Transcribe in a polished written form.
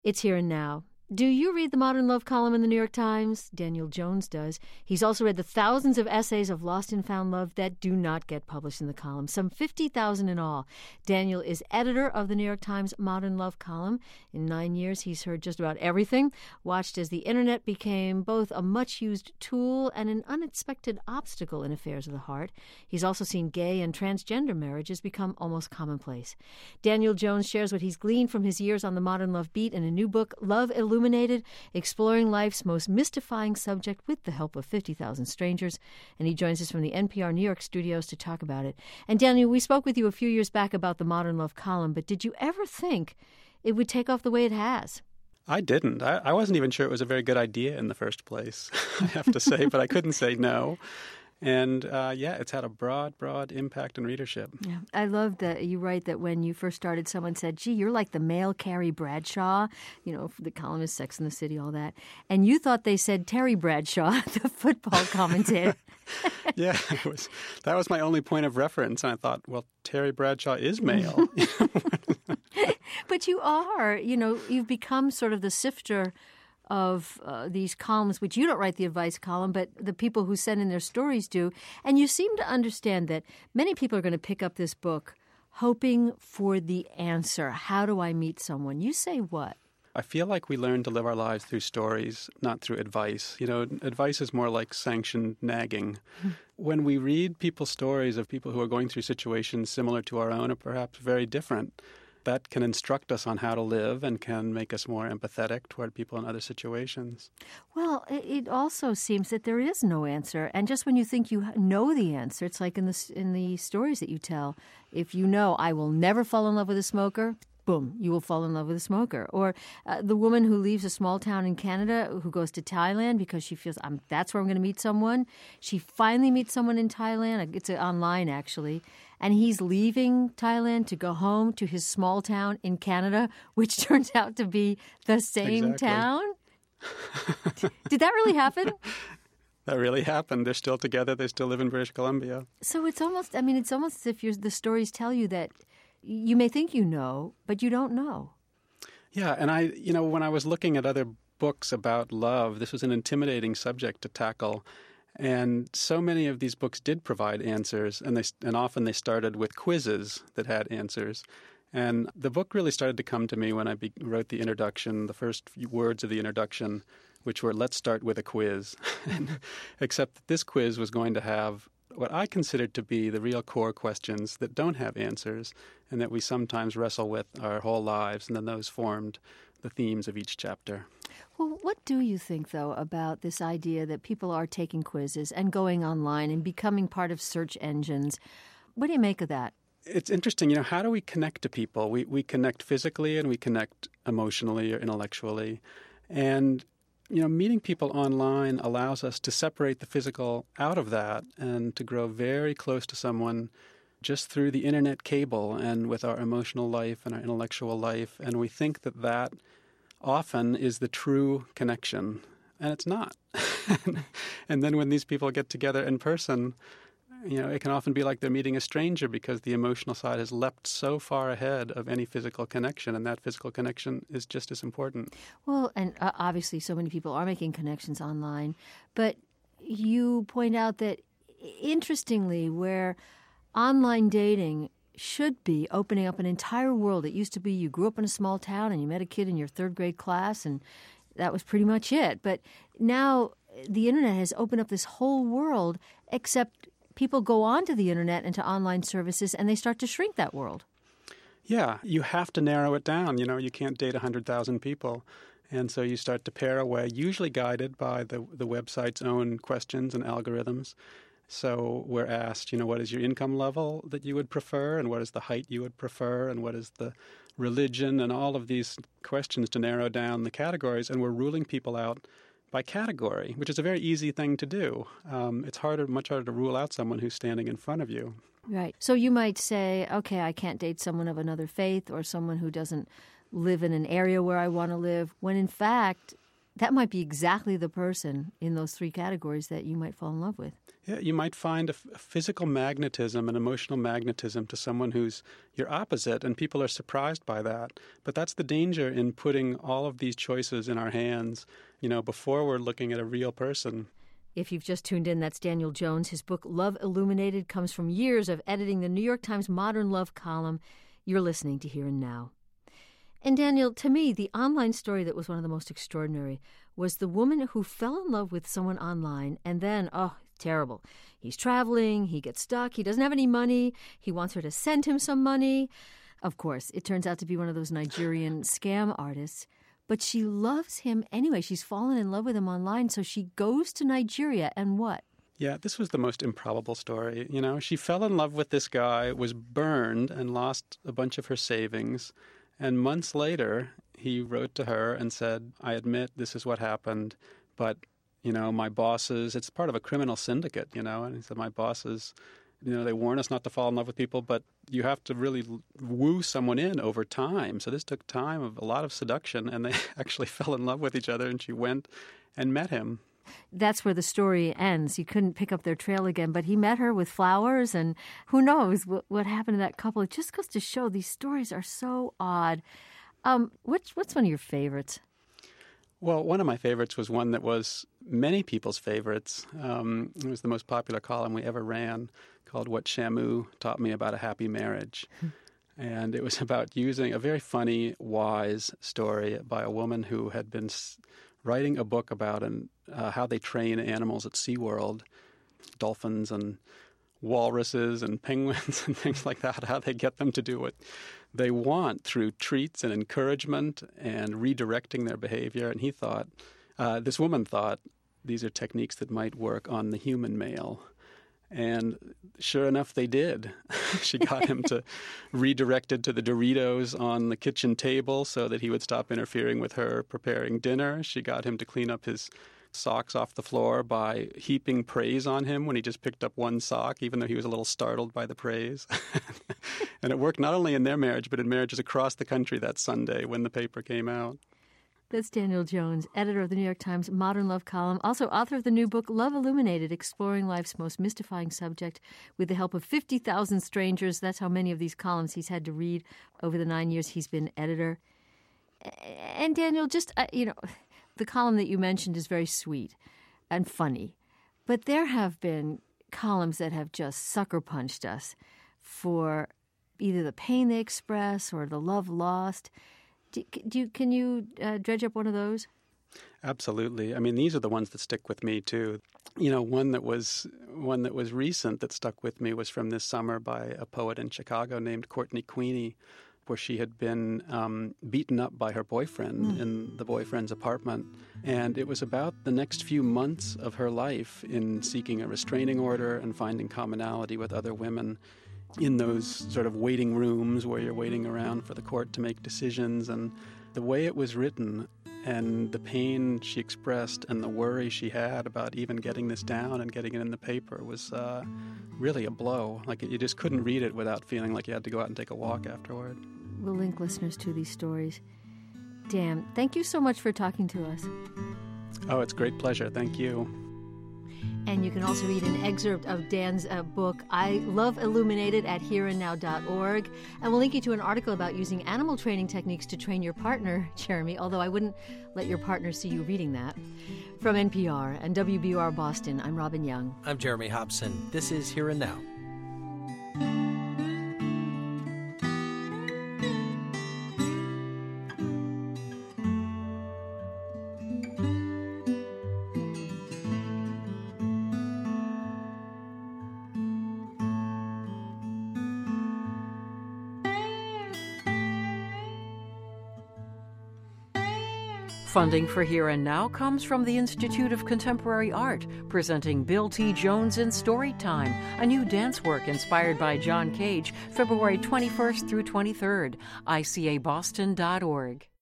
It's Here and Now. Do you read the Modern Love column in the New York Times? Daniel Jones does. He's also read the thousands of essays of lost and found love that do not get published in the column, some 50,000 in all. Daniel is editor of the New York Times Modern Love column. In 9 years, he's heard just about everything, watched as the internet became both a much-used tool and an unexpected obstacle in affairs of the heart. He's also seen gay and transgender marriages become almost commonplace. Daniel Jones shares what he's gleaned from his years on the Modern Love beat in a new book, Love Illuminated, exploring life's most mystifying subject with the help of 50,000 strangers. And he joins us from the NPR New York studios to talk about it. And Daniel, we spoke with you a few years back about the Modern Love column, but did you ever think it would take off the way it has? I didn't. I wasn't even sure it was a very good idea in the first place, I have to say, but I couldn't say no. And it's had a broad impact on readership. Yeah, I love that you write that when you first started, someone said, gee, you're like the male Carrie Bradshaw, the columnist, Sex and the City, all that. And you thought they said Terry Bradshaw, the football commentator. Yeah, that was my only point of reference. And I thought, well, Terry Bradshaw is male. But you are, you've become sort of the sifter of these columns, which you don't write the advice column, but the people who send in their stories do. And you seem to understand that many people are going to pick up this book hoping for the answer. How do I meet someone? You say what? I feel like we learn to live our lives through stories, not through advice. Advice is more like sanctioned nagging. When we read people's stories of people who are going through situations similar to our own or perhaps very different, that can instruct us on how to live and can make us more empathetic toward people in other situations. Well, it also seems that there is no answer. And just when you think you know the answer, it's like in the stories that you tell. If you know, I will never fall in love with a smoker, boom, you will fall in love with a smoker. Or the woman who leaves a small town in Canada who goes to Thailand because she feels that's where I'm going to meet someone. She finally meets someone in Thailand. It's online, actually. And he's leaving Thailand to go home to his small town in Canada, which turns out to be the same town. Did that really happen? That really happened. They're still together. They still live in British Columbia. So it's almost as if the stories tell you that you may think you know, but you don't know. Yeah, and when I was looking at other books about love, this was an intimidating subject to tackle. And so many of these books did provide answers, and often they started with quizzes that had answers. And the book really started to come to me when I wrote the introduction, the first few words of the introduction, which were, let's start with a quiz. Except that this quiz was going to have what I considered to be the real core questions that don't have answers and that we sometimes wrestle with our whole lives, and then those formed the themes of each chapter. Well, what do you think, though, about this idea that people are taking quizzes and going online and becoming part of search engines? What do you make of that? It's interesting. How do we connect to people? We connect physically and we connect emotionally or intellectually. And, meeting people online allows us to separate the physical out of that and to grow very close to someone just through the internet cable and with our emotional life and our intellectual life. And we think that often is the true connection, and it's not. And then when these people get together in person, it can often be like they're meeting a stranger because the emotional side has leapt so far ahead of any physical connection, and that physical connection is just as important. Well, and obviously so many people are making connections online, but you point out that, interestingly, where online dating should be opening up an entire world. It used to be you grew up in a small town and you met a kid in your third grade class and that was pretty much it. But now the internet has opened up this whole world, except people go onto the internet and to online services and they start to shrink that world. Yeah, you have to narrow it down. You can't date 100,000 people. And so you start to pare away, usually guided by the website's own questions and algorithms. So we're asked, what is your income level that you would prefer, and what is the height you would prefer, and what is the religion, and all of these questions to narrow down the categories. And we're ruling people out by category, which is a very easy thing to do. It's much harder to rule out someone who's standing in front of you. Right. So you might say, okay, I can't date someone of another faith or someone who doesn't live in an area where I want to live, when in fact that might be exactly the person in those three categories that you might fall in love with. Yeah, you might find a physical magnetism, an emotional magnetism to someone who's your opposite, and people are surprised by that. But that's the danger in putting all of these choices in our hands, before we're looking at a real person. If you've just tuned in, that's Daniel Jones. His book, Love Illuminated, comes from years of editing the New York Times Modern Love column. You're listening to Here and Now. And Daniel, to me, the online story that was one of the most extraordinary was the woman who fell in love with someone online and then, terrible. He's traveling, he gets stuck, he doesn't have any money, he wants her to send him some money. Of course, it turns out to be one of those Nigerian scam artists, but she loves him anyway. She's fallen in love with him online, so she goes to Nigeria, and what? Yeah, this was the most improbable story. She fell in love with this guy, was burned, and lost a bunch of her savings. And months later, he wrote to her and said, I admit this is what happened, but my bosses, it's part of a criminal syndicate, and he said, my bosses, they warn us not to fall in love with people, but you have to really woo someone in over time. So this took time of a lot of seduction, and they actually fell in love with each other, and she went and met him. That's where the story ends. You couldn't pick up their trail again, but he met her with flowers, and who knows what happened to that couple. It just goes to show these stories are so odd. What's one of your favorites? Well, one of my favorites was one that was many people's favorites. It was the most popular column we ever ran, called What Shamu Taught Me About a Happy Marriage. And it was about using a very funny, wise story by a woman who had been writing a book about how they train animals at SeaWorld, dolphins and walruses and penguins and things like that, how they get them to do what they want through treats and encouragement and redirecting their behavior. And this woman thought, these are techniques that might work on the human male. And sure enough, they did. She got him to redirected to the Doritos on the kitchen table so that he would stop interfering with her preparing dinner. She got him to clean up his socks off the floor by heaping praise on him when he just picked up one sock, even though he was a little startled by the praise. And it worked not only in their marriage, but in marriages across the country that Sunday when the paper came out. That's Daniel Jones, editor of the New York Times Modern Love column, also author of the new book, Love Illuminated, Exploring Life's Most Mystifying Subject with the help of 50,000 strangers. That's how many of these columns he's had to read over the 9 years he's been editor. And Daniel, just, the column that you mentioned is very sweet and funny, but there have been columns that have just sucker punched us for either the pain they express or the love lost. Can you dredge up one of those? Absolutely. I mean, these are the ones that stick with me too. One that was recent that stuck with me was from this summer by a poet in Chicago named Courtney Queeny, where she had been beaten up by her boyfriend in the boyfriend's apartment. And it was about the next few months of her life in seeking a restraining order and finding commonality with other women in those sort of waiting rooms where you're waiting around for the court to make decisions. And the way it was written and the pain she expressed and the worry she had about even getting this down and getting it in the paper was really a blow. Like, you just couldn't read it without feeling like you had to go out and take a walk afterward. We'll link listeners to these stories. Dan, thank you so much for talking to us. Oh, it's a great pleasure. Thank you. And you can also read an excerpt of Dan's book, I Love Illuminated, at hereandnow.org. And we'll link you to an article about using animal training techniques to train your partner, Jeremy, although I wouldn't let your partner see you reading that. From NPR and WBUR Boston, I'm Robin Young. I'm Jeremy Hobson. This is Here and Now. Funding for Here and Now comes from the Institute of Contemporary Art, presenting Bill T. Jones in Storytime, a new dance work inspired by John Cage, February 21st through 23rd, icaboston.org.